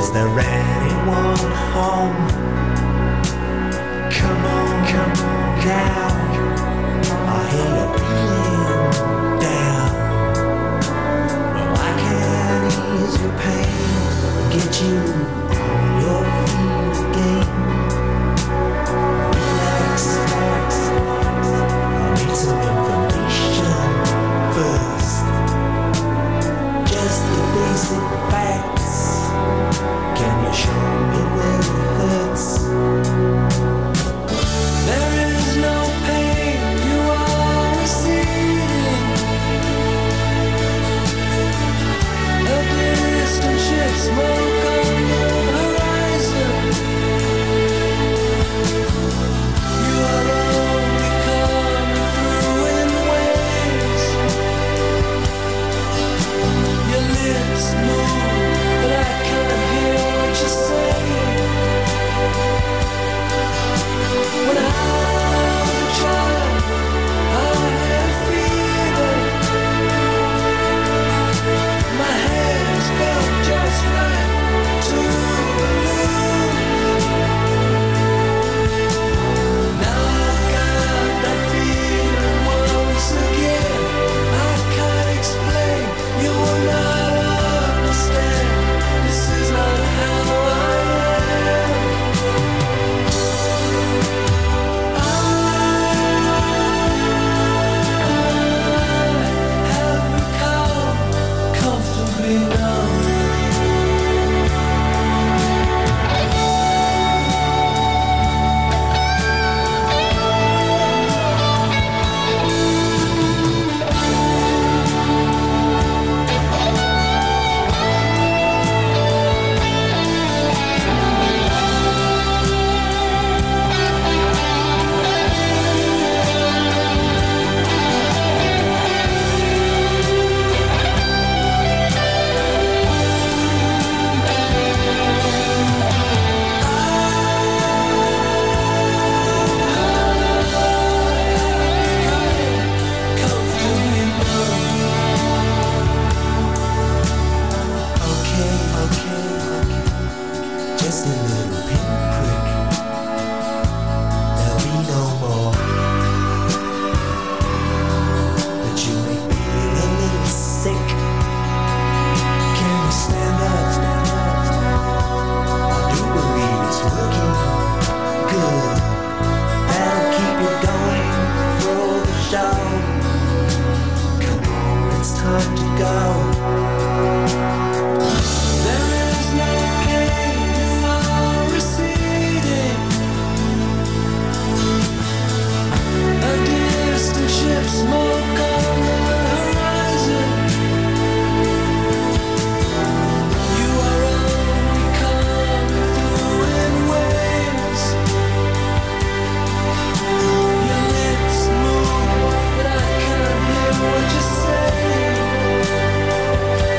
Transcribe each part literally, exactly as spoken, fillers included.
Is there anyone home? Come on, come on now. I hear you feeling down. Well, I can ease your pain, get you on your feet again. Relax, relax. I need some information first. Just the basic facts. Can you show me where it hurts? There is no pain, you are receding. A distant ship, smoke on the horizon. You are only coming through in waves. Your lips move, but I can't hear what you're saying. When I was a child, I had fever. My hands felt just right to lose. Now I've got that feeling once again. I can't explain, you will not understand. This is not how I am. Have become comfortably numb. Okay, okay, okay. Just a little pinprick. There'll be no more. But you may feel a little sick. Can you stand up? Stand up. I do believe it's working good. That'll keep you going for the show. Come on, it's time to go. There is no pain, you are receding. A distant ship, smoke on the horizon. You are only coming through in waves. Your lips move, but I can't hear what you're saying.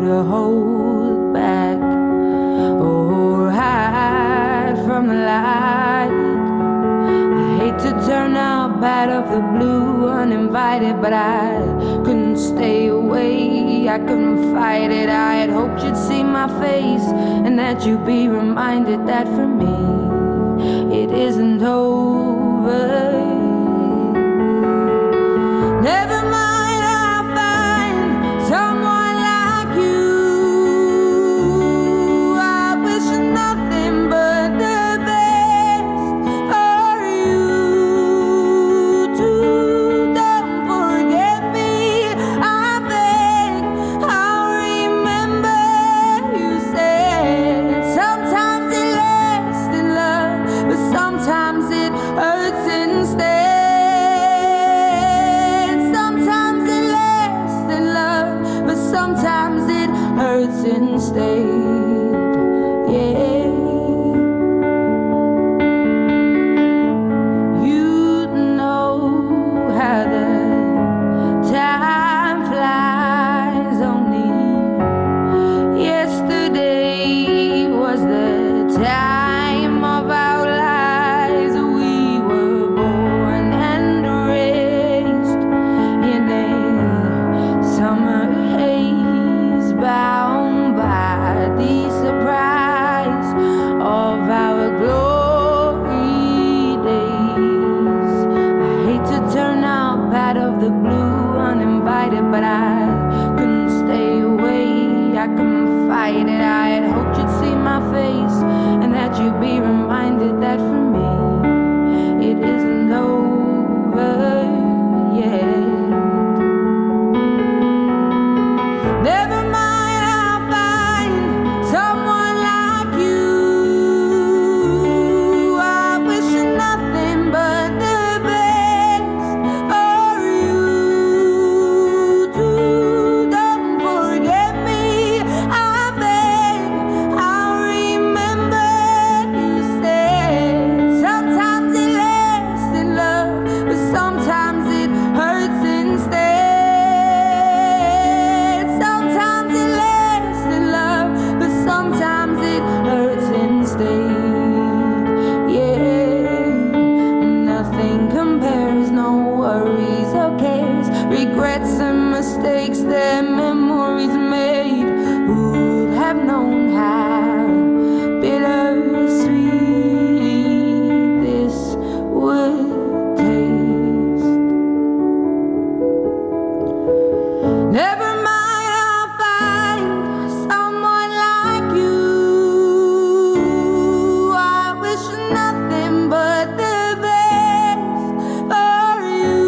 to hold back or hide from the light. I hate to turn up out of the blue uninvited, but I couldn't stay away, I couldn't fight it. I had hoped you'd see my face and that you'd be reminded that for me it isn't over. Never mind, I'll find someone like you. I wish nothing but the best for you too. Don't forget me, I beg. I'll remember you said sometimes it lasts in love, but sometimes it hurts instead. Sometimes it hurts instead, yeah. You know how the time flies. Only yesterday was the time of our lives. We were born and raised in a summer haze, bound by the surprise of our glory days. I hate to turn up out of the blue uninvited, but I couldn't stay away, I couldn't fight it. I had hoped you'd see my face and that you'd be reminded that for me it isn't over yet. Never mind, I'll find someone like you. I wish nothing but the best for you too. Don't forget me, I beg. I'll remember you said sometimes it lasts in love, but sometimes it hurts instead. Sometimes it lasts in love, but sometimes it hurts instead, yeah. Nothing compares, no worries or cares, regrets and mistakes that memories made. Who would have known how bittersweet this would taste? Never mind, I'll find someone like you. I wish nothing but the best for you.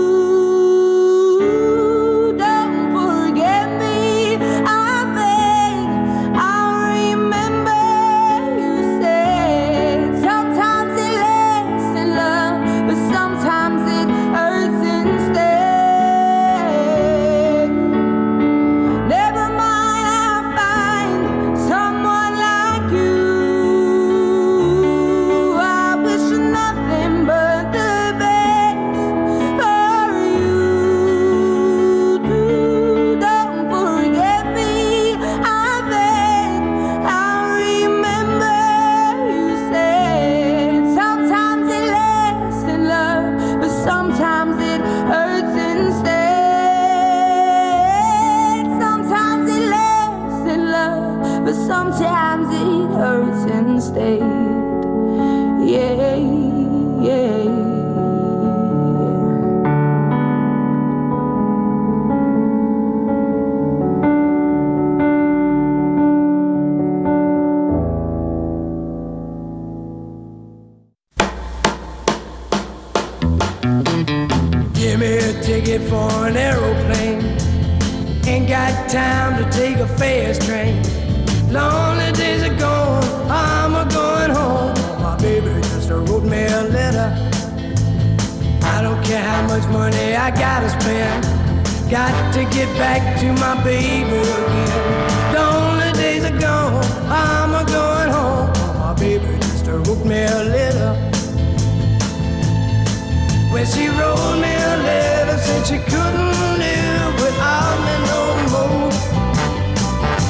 Don't forget me, I beg. I'll remember you said sometimes it lasts in love, but sometimes it hurts instead. Never mind, I'll find someone like you. I wish nothing but the best for you too. Don't forget me, I beg. I'll remember you said sometimes it lasts in love, but sometimes it hurts instead. Sometimes it lasts in love, but sometimes it hurts instead, yeah, yeah. Give me a ticket for an aeroplane. Ain't got time to take a fast train. Lonely days are gone, I'm a going home. My baby just wrote me a letter. I don't care how much money I gotta spend. Got to get back to my baby again. Lonely days are gone, I'm a going home. My baby just wrote me a letter. When she wrote me a letter, said she couldn't live without me no more.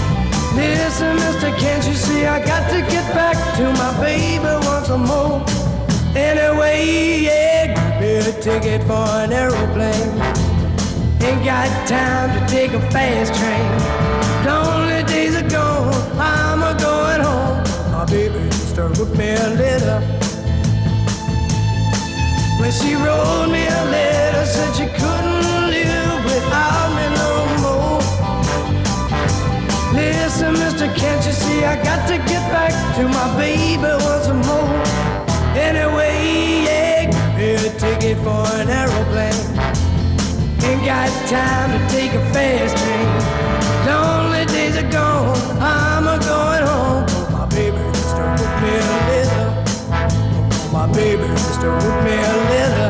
ticket for an aeroplane. Ain't got time to take a fast train. Lonely days are gone, I'm a going home. My baby just wrote me a letter. When she wrote me a letter, said she couldn't live without me no more. Listen, mister, can't you see I got to get back to my baby once more. Anyway, yeah, give me a ticket for an aeroplane. Ain't got time to take a fast train. Lonely days are gone, I'm a going home. My baby just wrote me a letter. My baby just wrote me a letter.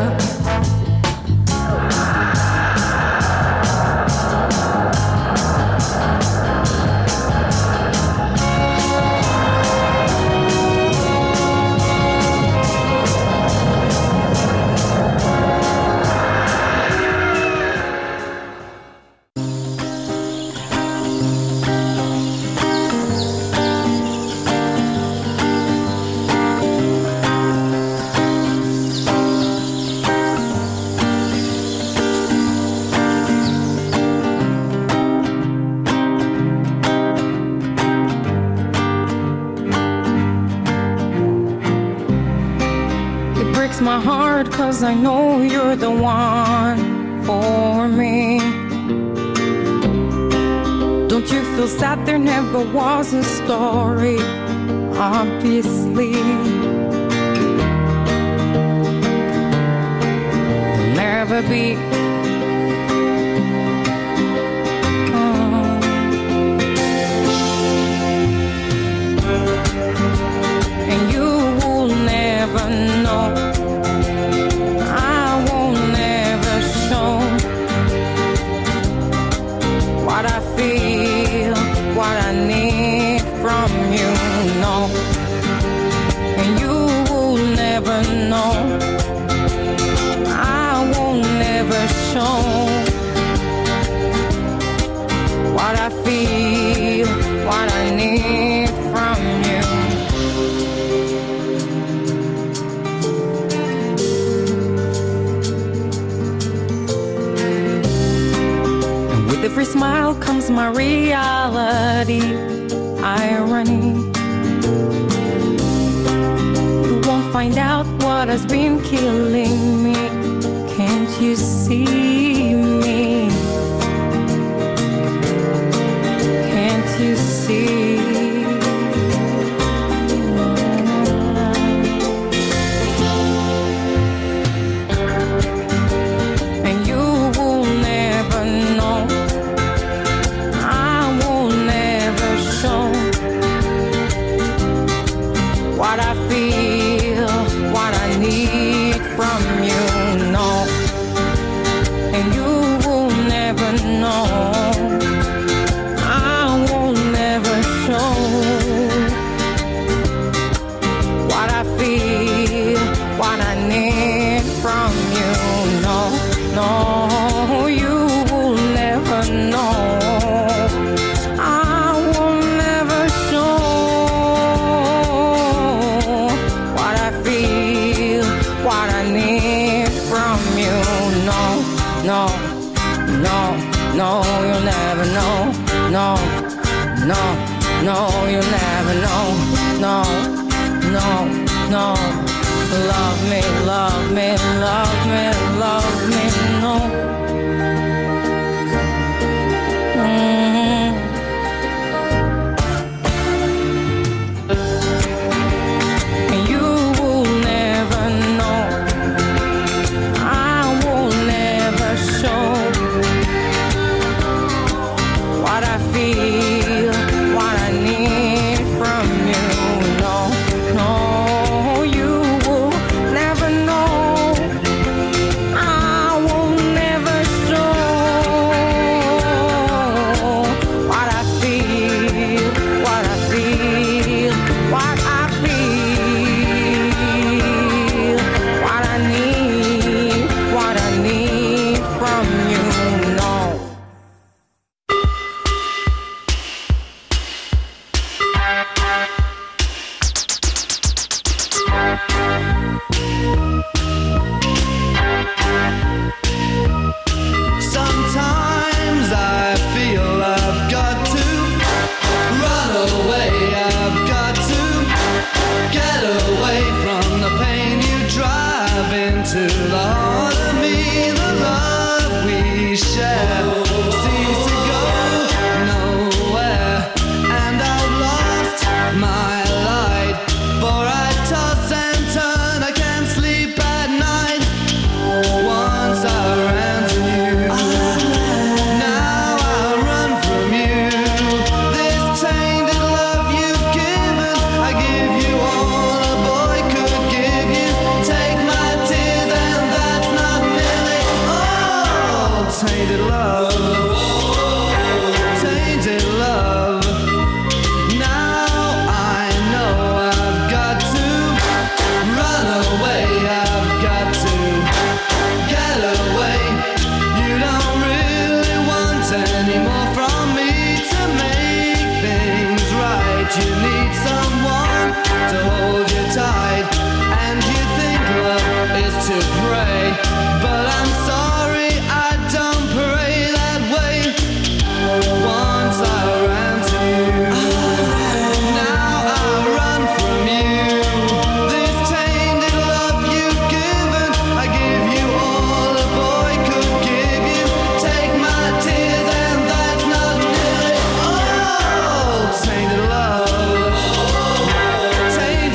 My heart, 'cause I know you're the one for me. Don't you feel sad there never was a story? Obviously there'll never be. Oh. And you will never know. What I feel, what I need from you, no. And you will never know. I will never show what I feel, what I need from you. Every smile comes my reality, irony. You won't find out what has been killing me. Can't you see me? Can't you see? And you will never know. What I feel, what I need from you, no. And you will never know. I will never show what I feel, what I need from you, no, no. You will never know. No, no, no, you'll never know. No, no, no, you'll never know. No, no, no. Love me, love me, love me, love me, no. Mm-hmm. And you will never know. What I feel, what I need from you, no, no, you will never know. I will never show what I feel, what I feel, what I feel, what I need, what I need from you, no. tainted love, tainted love. Now I know I've got to run away, I've got to get away. You don't really want any more from me to make things right. You need someone to hold you tight, and you think love is to pray, but I'm sorry, I don't pray that way. Once I ran to you, now I run from you. This tainted love you've given, I give you all a boy could give you. Take my tears and that's not nearly all. Tainted love, tainted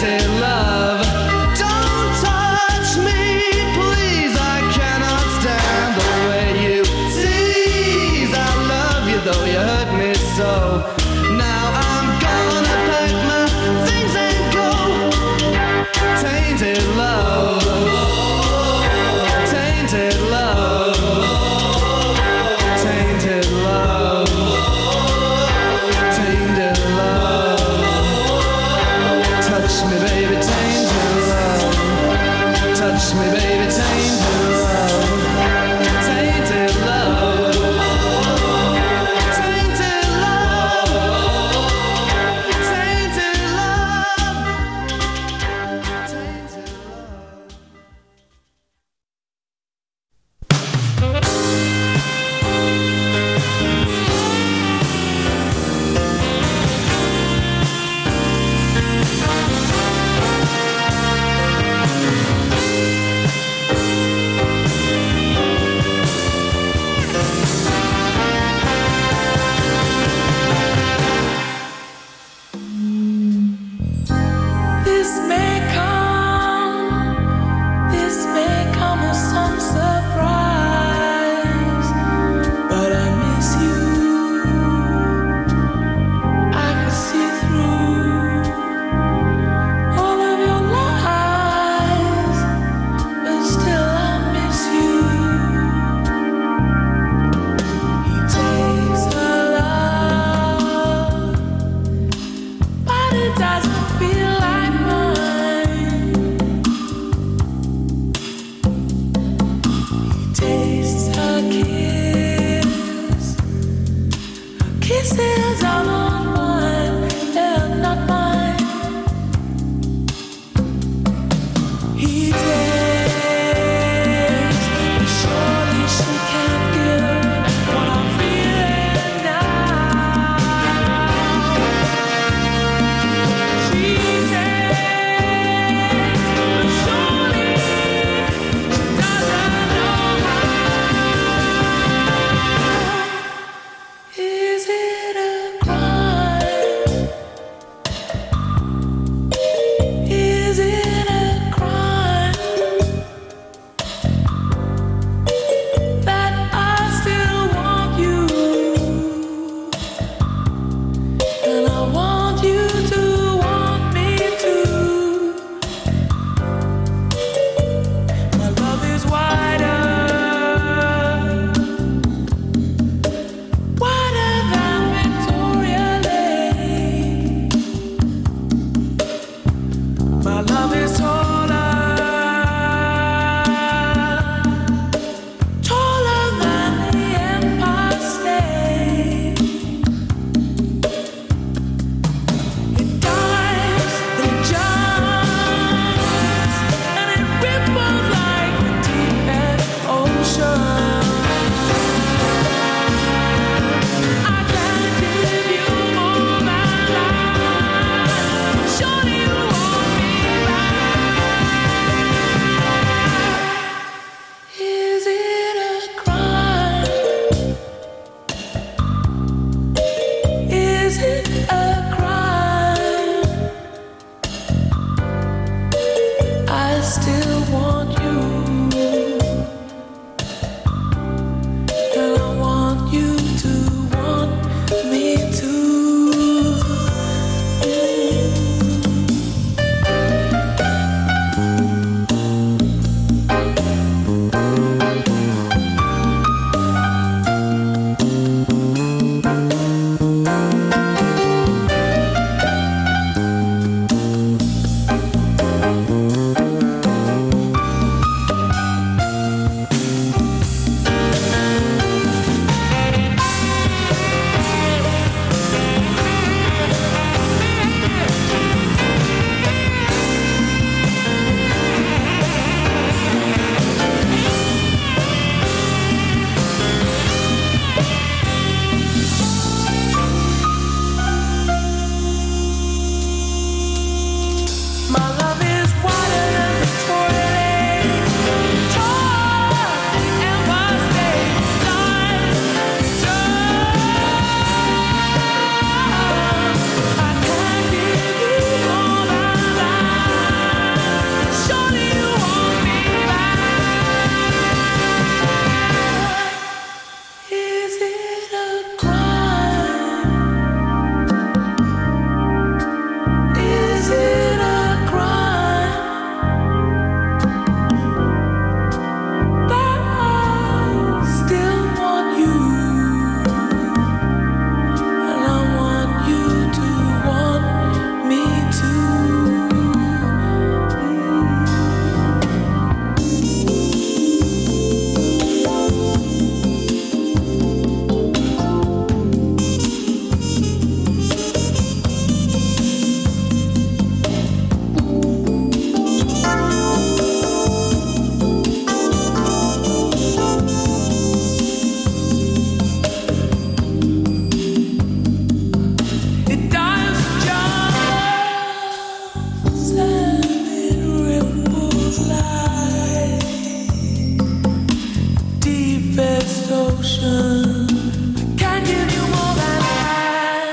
can give you more than that.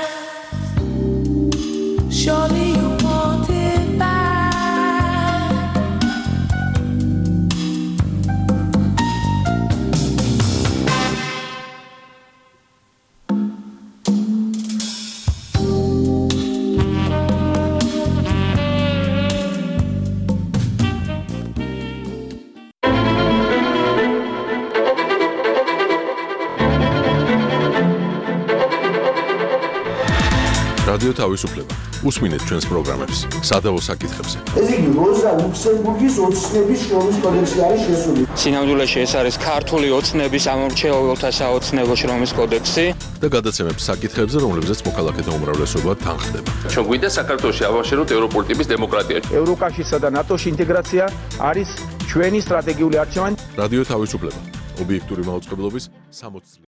Surely you want it back. რადიო თავისუფლება. უსმინეთ ჩვენს პროგრამებს სადავო საკითხებზე. ეს იგი როზა ლუქსემბურგის ოცნების შრომის კოდექსი არის შესული. სინამდვილეში ეს არის ქართული ოცნების ამორჩეულთა საოცნებო შრომის კოდექსი და გადაცემებს საკითხებზე, რომლებზეც მოქალაქეთა უმრავლესობა თანხდება. ჩვენ გვინდა საქართველოში ავაშენოთ ევროპული ტიპის დემოკრატია. ევროკავშირსა და ნატოს ინტეგრაცია არის ჩვენი სტრატეგიული არჩევანი. რადიო თავისუფლება. ობიექტური მაუწყებლობის სამოცი